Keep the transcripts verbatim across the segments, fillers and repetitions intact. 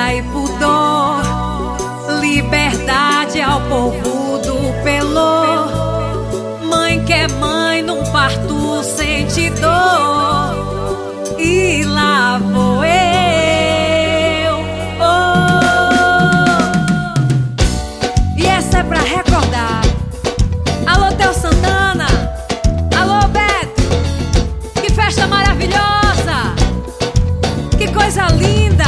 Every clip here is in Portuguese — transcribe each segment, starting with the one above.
e pudor, liberdade ao povo do Pelô. Mãe que é mãe num parto sente dor, e lá vou eu. Oh. E essa é pra recordar. Alô, Theo Santana. Alô, Beto. Que festa maravilhosa. Que coisa linda.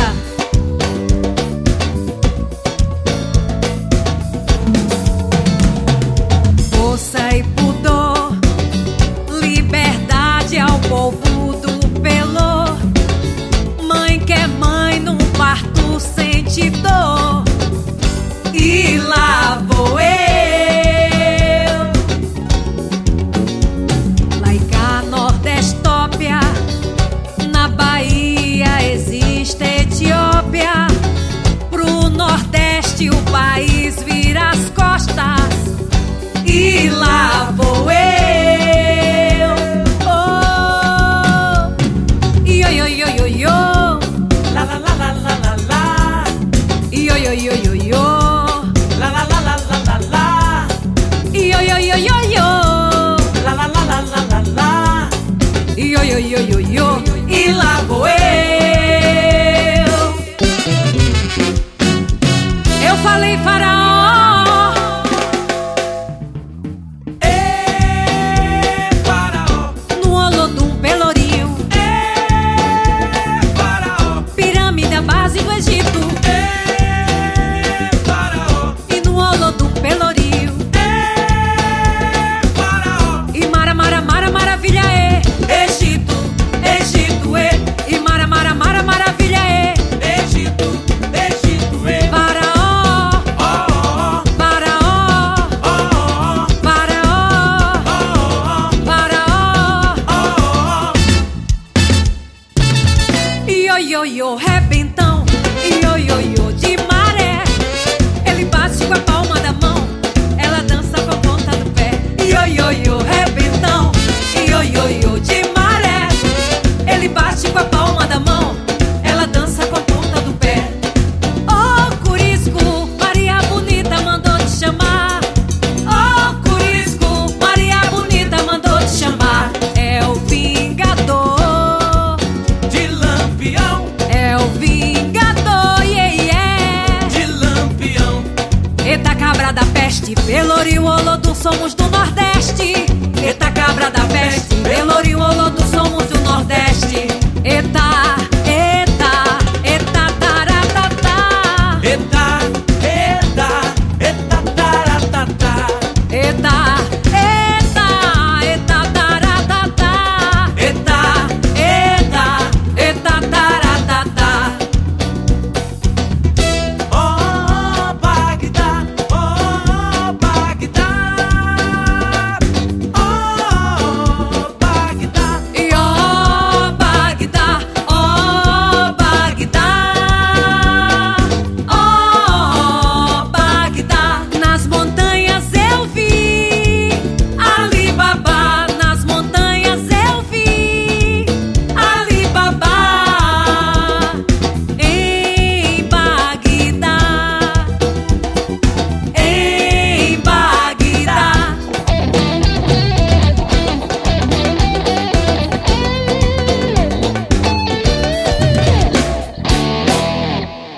Força e pudor, liberdade ao povo do Pelô. Mãe que é mãe num parto sente dor, e lá vou eu. Lá em cá, Nordestópia, na Bahia existe Etiópia. Pro Nordeste o país vira as costas, e lá vou eu. Oh, io io io io io, la la la la la la la, io io io io io, la la la la la la la, io io io io io, la la la la la la la, io io io io io, e lá vou eu. Eu falei faraó. Yo, yo, yo,